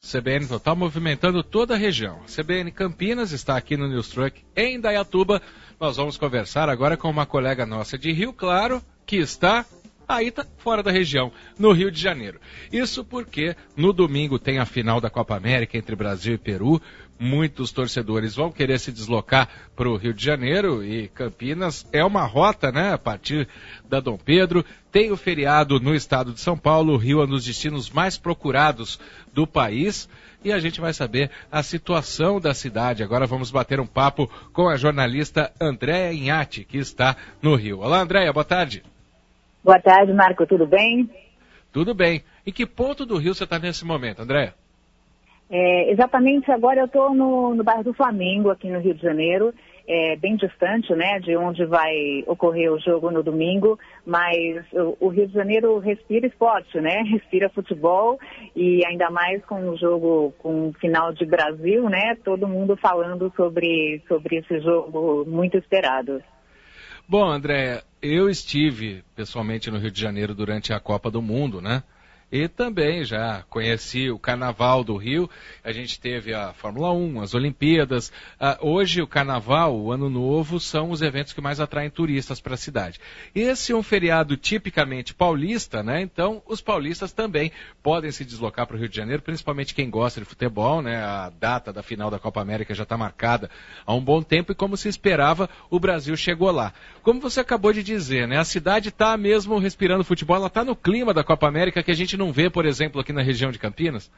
CBN Total movimentando toda a região. A CBN Campinas está aqui no News Truck em Indaiatuba. Nós vamos conversar agora com uma colega nossa de Rio Claro, que está aí fora da região, no Rio de Janeiro. Isso porque no domingo tem a final da Copa América entre Brasil e Peru. Muitos torcedores vão querer se deslocar para o Rio de Janeiro e Campinas é uma rota, né, a partir da Dom Pedro. Tem o feriado no estado de São Paulo, o Rio é um dos destinos mais procurados do país. E a gente vai saber a situação da cidade. Agora vamos bater um papo com a jornalista Andréia Inhati, que está no Rio. Olá, Andréia, boa tarde. Boa tarde, Marco, tudo bem? Tudo bem. Em que ponto do Rio você está nesse momento, Andréia? Exatamente, agora eu estou no bairro do Flamengo, aqui no Rio de Janeiro, bem distante, né, de onde vai ocorrer o jogo no domingo, mas o Rio de Janeiro respira esporte, né, respira futebol, e ainda mais com o jogo, com o final de Brasil, né, todo mundo falando sobre esse jogo muito esperado. Bom, Andréia, eu estive pessoalmente no Rio de Janeiro durante a Copa do Mundo, né? E também já conheci o Carnaval do Rio, a gente teve a Fórmula 1, as Olimpíadas. Hoje o Carnaval, o Ano Novo, são os eventos que mais atraem turistas para a cidade. Esse é um feriado tipicamente paulista, né? Então os paulistas também podem se deslocar para o Rio de Janeiro, principalmente quem gosta de futebol, né? A data da final da Copa América já está marcada há um bom tempo e como se esperava, o Brasil chegou lá. Como você acabou de dizer, né? A cidade está mesmo respirando futebol, ela está no clima da Copa América que a gente não vê, por exemplo, aqui na região de Campinas?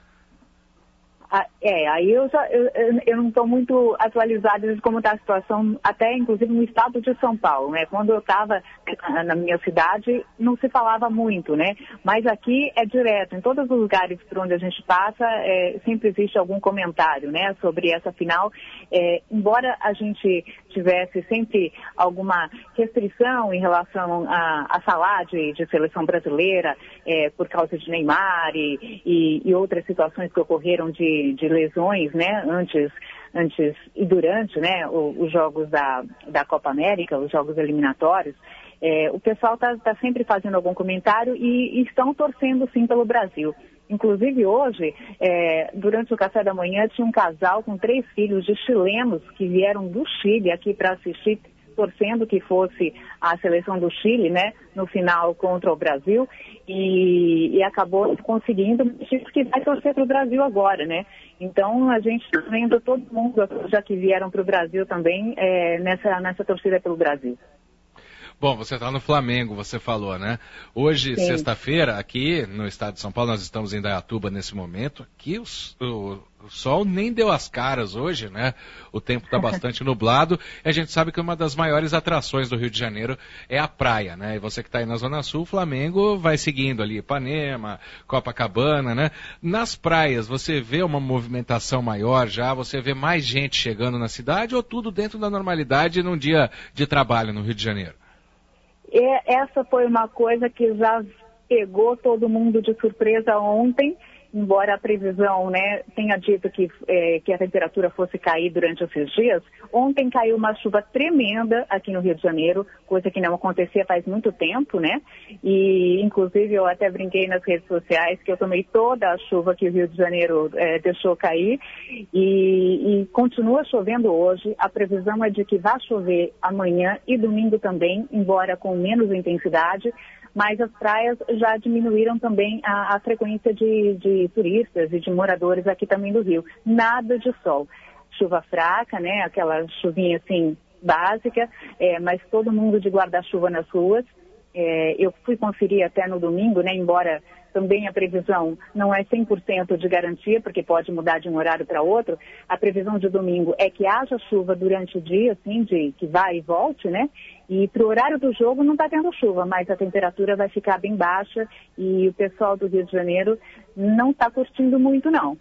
Aí eu não estou muito atualizada de como está a situação, até inclusive no estado de São Paulo, né? Quando eu estava na minha cidade, não se falava muito, né? Mas aqui é direto, em todos os lugares por onde a gente passa, sempre existe algum comentário, né? Sobre essa final, embora a gente tivesse sempre alguma restrição em relação a falar de seleção brasileira, por causa de Neymar e outras situações que ocorreram de lesões, né, antes e durante, né, os jogos da Copa América, os jogos eliminatórios, o pessoal está sempre fazendo algum comentário e estão torcendo sim pelo Brasil. Inclusive hoje, durante o café da manhã, tinha um casal com 3 filhos de chilenos que vieram do Chile aqui para assistir, torcendo que fosse a seleção do Chile, né, no final contra o Brasil, e acabou conseguindo, que vai torcer para o Brasil agora, né? Então a gente está vendo todo mundo, já que vieram para o Brasil também, nessa torcida pelo Brasil. Bom, você está no Flamengo, você falou, né? Hoje, sim, sexta-feira, aqui no estado de São Paulo, nós estamos em Indaiatuba nesse momento. Aqui o sol nem deu as caras hoje, né? O tempo está bastante nublado. E a gente sabe que uma das maiores atrações do Rio de Janeiro é a praia, né? E você que está aí na Zona Sul, o Flamengo vai seguindo ali Ipanema, Copacabana, né? Nas praias, você vê uma movimentação maior já? Você vê mais gente chegando na cidade ou tudo dentro da normalidade num dia de trabalho no Rio de Janeiro? Essa foi uma coisa que já pegou todo mundo de surpresa ontem, embora a previsão, né, tenha dito que a temperatura fosse cair durante esses dias. Ontem caiu uma chuva tremenda aqui no Rio de Janeiro, coisa que não acontecia faz muito tempo, né? E, inclusive, eu até brinquei nas redes sociais que eu tomei toda a chuva que o Rio de Janeiro deixou cair e continua chovendo hoje. A previsão é de que vai chover amanhã e domingo também, embora com menos intensidade. Mas as praias já diminuíram também a frequência de turistas e de moradores aqui também do Rio. Nada de sol. Chuva fraca, né? Aquela chuvinha assim básica, mas todo mundo de guarda-chuva nas ruas. Eu fui conferir até no domingo, né? Embora também a previsão não é 100% de garantia, porque pode mudar de um horário para outro. A previsão de domingo é que haja chuva durante o dia, assim, que vá e volte, né? E para o horário do jogo não está tendo chuva, mas a temperatura vai ficar bem baixa e o pessoal do Rio de Janeiro não está curtindo muito, não.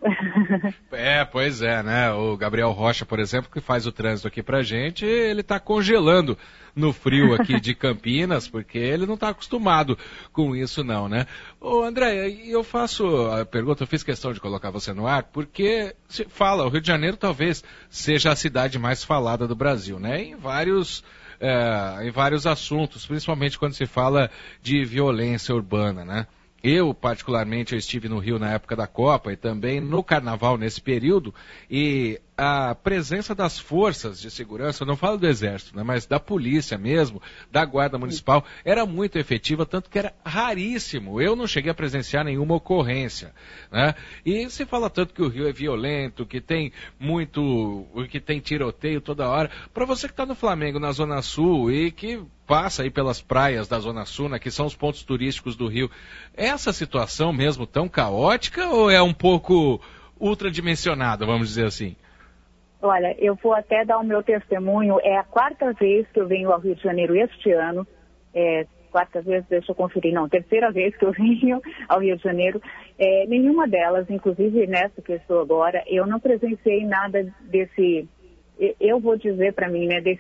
Pois é, né? O Gabriel Rocha, por exemplo, que faz o trânsito aqui pra gente, ele está congelando no frio aqui de Campinas, porque ele não está acostumado com isso não, né? Ô André, eu faço a pergunta, eu fiz questão de colocar você no ar, porque se fala, o Rio de Janeiro talvez seja a cidade mais falada do Brasil, né? Em vários assuntos, principalmente quando se fala de violência urbana, né? Eu, particularmente, eu estive no Rio na época da Copa e também no Carnaval nesse período, e a presença das forças de segurança, eu não falo do Exército, né, mas da polícia mesmo, da Guarda Municipal, era muito efetiva, tanto que era raríssimo. Eu não cheguei a presenciar nenhuma ocorrência, né? E se fala tanto que o Rio é violento, que tem tiroteio toda hora. Para você que está no Flamengo, na Zona Sul, e que passa aí pelas praias da Zona Sul, né, que são os pontos turísticos do Rio, é essa situação mesmo tão caótica ou é um pouco ultradimensionada, vamos dizer assim? Olha, eu vou até dar o meu testemunho. É a 4ª vez que eu venho ao Rio de Janeiro este ano. Quarta vez, deixa eu conferir, não, 3ª vez que eu venho ao Rio de Janeiro. Nenhuma delas, inclusive nessa que eu estou agora, eu não presenciei nada desse, eu vou dizer para mim, né,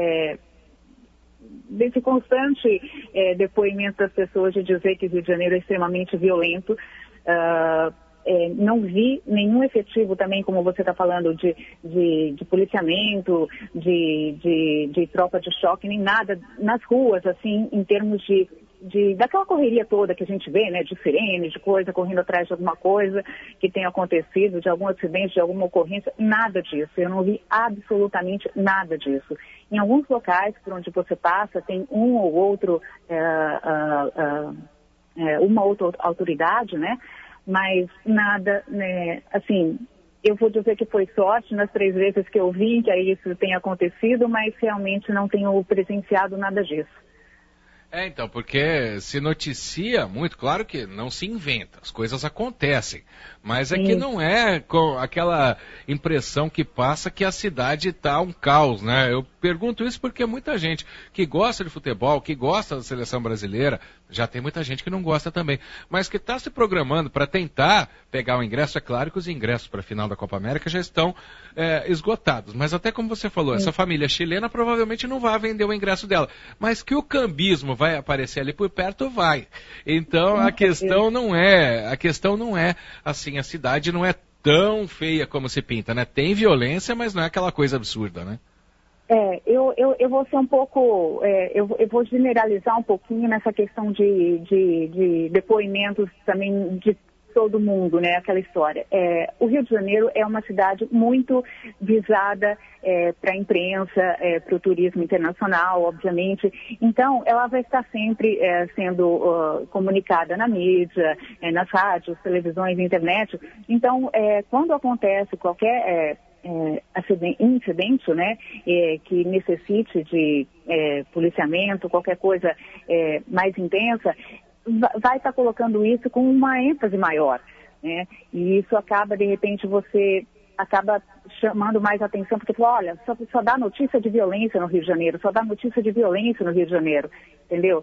desse constante depoimento das pessoas de dizer que o Rio de Janeiro é extremamente violento. Não vi nenhum efetivo também, como você está falando, de policiamento, de tropa de choque, nem nada nas ruas, assim, em termos daquela correria toda que a gente vê, né, de sirene, de coisa, correndo atrás de alguma coisa que tenha acontecido, de algum acidente, de alguma ocorrência, nada disso. Eu não vi absolutamente nada disso. Em alguns locais por onde você passa, tem uma outra autoridade, né, mas nada, né, assim, eu vou dizer que foi sorte nas 3 vezes que eu vim, que aí isso tenha acontecido, mas realmente não tenho presenciado nada disso. Então, porque se noticia muito, claro que não se inventa, as coisas acontecem, mas é que não é com aquela impressão que passa que a cidade está um caos, né? Eu pergunto isso porque muita gente que gosta de futebol, que gosta da seleção brasileira, já tem muita gente que não gosta também, mas que está se programando para tentar pegar o ingresso. É claro que os ingressos para a final da Copa América já estão esgotados, mas até como você falou, essa família chilena provavelmente não vai vender o ingresso dela, mas que o cambismo vai aparecer ali por perto, vai. Então a questão não é assim, a cidade não é tão feia como se pinta, né? Tem violência, mas não é aquela coisa absurda, né? Eu vou ser um pouco, eu vou generalizar um pouquinho nessa questão de depoimentos também de todo mundo, né, aquela história. O Rio de Janeiro é uma cidade muito visada para a imprensa, para o turismo internacional, obviamente. Então, ela vai estar sempre sendo comunicada na mídia, nas rádios, televisões, internet. Então, quando acontece qualquer incidente, né, que necessite de policiamento, qualquer coisa mais intensa, vai estar colocando isso com uma ênfase maior, né? E isso acaba, de repente, você acaba chamando mais atenção, porque fala, olha, só dá notícia de violência no Rio de Janeiro, só dá notícia de violência no Rio de Janeiro, entendeu?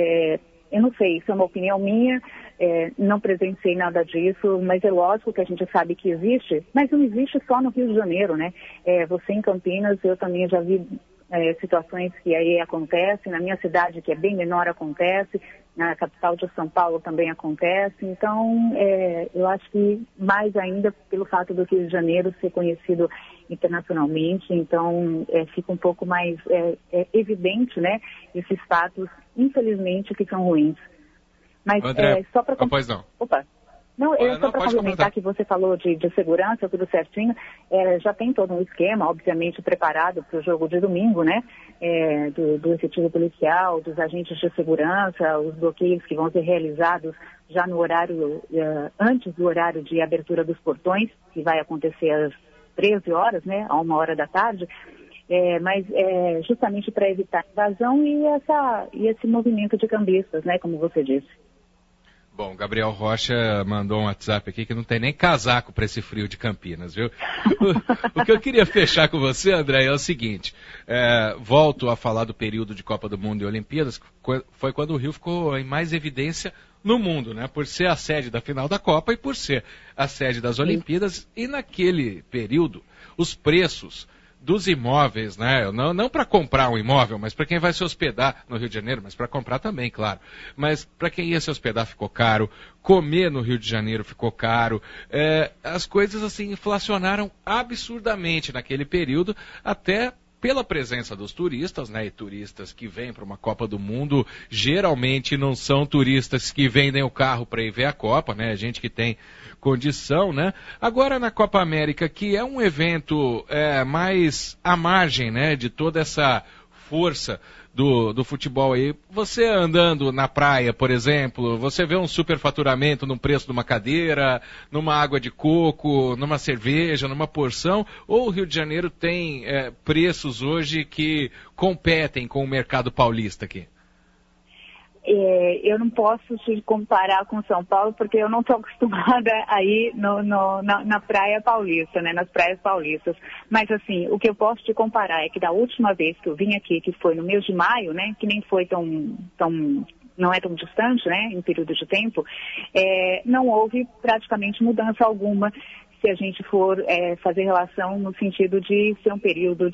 Eu não sei, isso é uma opinião minha, não presenciei nada disso, mas é lógico que a gente sabe que existe, mas não existe só no Rio de Janeiro, né? Você em Campinas, eu também já vi situações que aí acontecem, na minha cidade, que é bem menor, acontece, na capital de São Paulo também acontece. Então, eu acho que mais ainda pelo fato do Rio de Janeiro ser conhecido internacionalmente, então fica um pouco mais evidente, né, esses fatos, infelizmente, que são ruins. Mas André, só para... Pois não. Opa. Não, só para complementar que você falou de segurança, tudo certinho, já tem todo um esquema, obviamente, preparado para o jogo de domingo, né? Do efetivo policial, dos agentes de segurança, os bloqueios que vão ser realizados já no horário, antes do horário de abertura dos portões, que vai acontecer às 13 horas, né? A 1h da tarde. Mas justamente para evitar invasão e esse movimento de cambistas, né? Como você disse. Bom, Gabriel Rocha mandou um WhatsApp aqui que não tem nem casaco para esse frio de Campinas, viu? O que eu queria fechar com você, André, é o seguinte. Volto a falar do período de Copa do Mundo e Olimpíadas, foi quando o Rio ficou em mais evidência no mundo, né? Por ser a sede da final da Copa e por ser a sede das Olimpíadas. E naquele período, os preços dos imóveis, né? Não para comprar um imóvel, mas para quem vai se hospedar no Rio de Janeiro, mas para comprar também, claro. Mas para quem ia se hospedar ficou caro, comer no Rio de Janeiro ficou caro. As coisas assim inflacionaram absurdamente naquele período, até pela presença dos turistas, né? E turistas que vêm para uma Copa do Mundo, geralmente não são turistas que vendem o carro para ir ver a Copa, né? Gente que tem condição, né? Agora na Copa América, que é um evento mais à margem, né? De toda essa força do futebol aí, você andando na praia, por exemplo, você vê um superfaturamento no preço de uma cadeira, numa água de coco, numa cerveja, numa porção, ou o Rio de Janeiro tem preços hoje que competem com o mercado paulista aqui? Eu não posso te comparar com São Paulo, porque eu não estou acostumada a ir na praia paulista, né, nas praias paulistas. Mas, assim, o que eu posso te comparar é que da última vez que eu vim aqui, que foi no mês de maio, né, que nem foi não é tão distante, né, em período de tempo, não houve praticamente mudança alguma se a gente for fazer relação no sentido de ser um período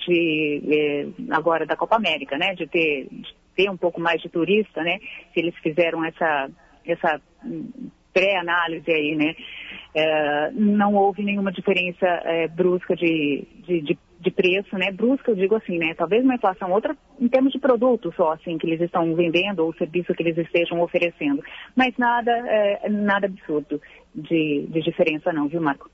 agora da Copa América, né, de ter um pouco mais de turista, né, se eles fizeram essa pré-análise aí, né, não houve nenhuma diferença brusca de preço, né, brusca eu digo assim, né, talvez uma inflação outra em termos de produto só, assim, que eles estão vendendo ou serviço que eles estejam oferecendo, mas nada absurdo de diferença não, viu, Marco?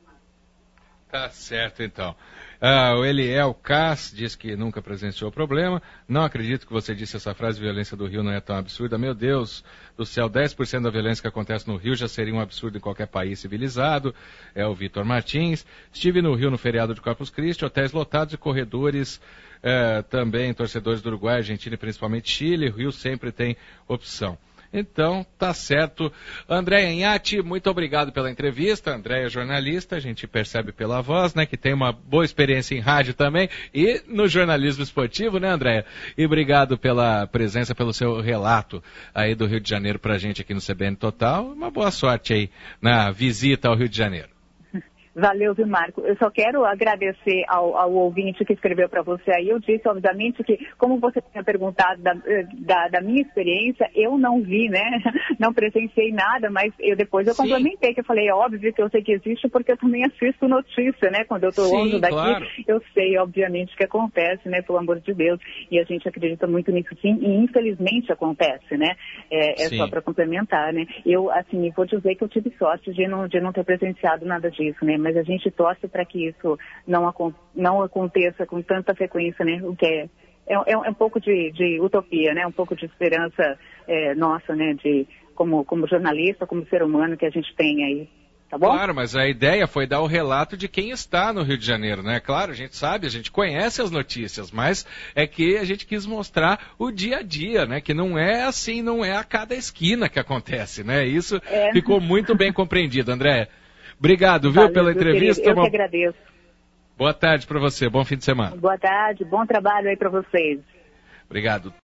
Tá certo, então. O Eliel Cass diz que nunca presenciou o problema. Não acredito que você disse essa frase, violência do Rio não é tão absurda. Meu Deus do céu, 10% da violência que acontece no Rio já seria um absurdo em qualquer país civilizado. É o Vitor Martins. Estive no Rio no feriado de Corpus Christi, hotéis lotados e corredores também, torcedores do Uruguai, Argentina e principalmente Chile. O Rio sempre tem opção. Então, tá certo. Andréia Inhati, muito obrigado pela entrevista. Andréia é jornalista, a gente percebe pela voz, né, que tem uma boa experiência em rádio também e no jornalismo esportivo, né, Andréia? E obrigado pela presença, pelo seu relato aí do Rio de Janeiro pra gente aqui no CBN Total. Uma boa sorte aí na visita ao Rio de Janeiro. Valeu, viu, Marco? Eu só quero agradecer ao ouvinte que escreveu para você aí. Eu disse, obviamente, que como você tinha perguntado da minha experiência, eu não vi, né? Não presenciei nada, mas depois eu complementei, que eu falei, óbvio que eu sei que existe, porque eu também assisto notícia, né? Quando eu estou longe daqui, claro. Eu sei, obviamente, que acontece, né? Pelo amor de Deus. E a gente acredita muito nisso, sim, e infelizmente acontece, né? Só para complementar, né? Eu, assim, vou dizer que eu tive sorte de não ter presenciado nada disso, né? Mas a gente torce para que isso não aconteça com tanta frequência, né? O que é um pouco de utopia, né? Um pouco de esperança nossa, né? Como jornalista, como ser humano que a gente tem aí. Tá bom? Claro, mas a ideia foi dar o relato de quem está no Rio de Janeiro, né? Claro, a gente sabe, a gente conhece as notícias, mas é que a gente quis mostrar o dia a dia, né? Que não é assim, não é a cada esquina que acontece, né? Isso ficou muito bem compreendido, André. Obrigado, viu, pela entrevista. Eu que agradeço. Boa tarde para você, bom fim de semana. Boa tarde, bom trabalho aí para vocês. Obrigado.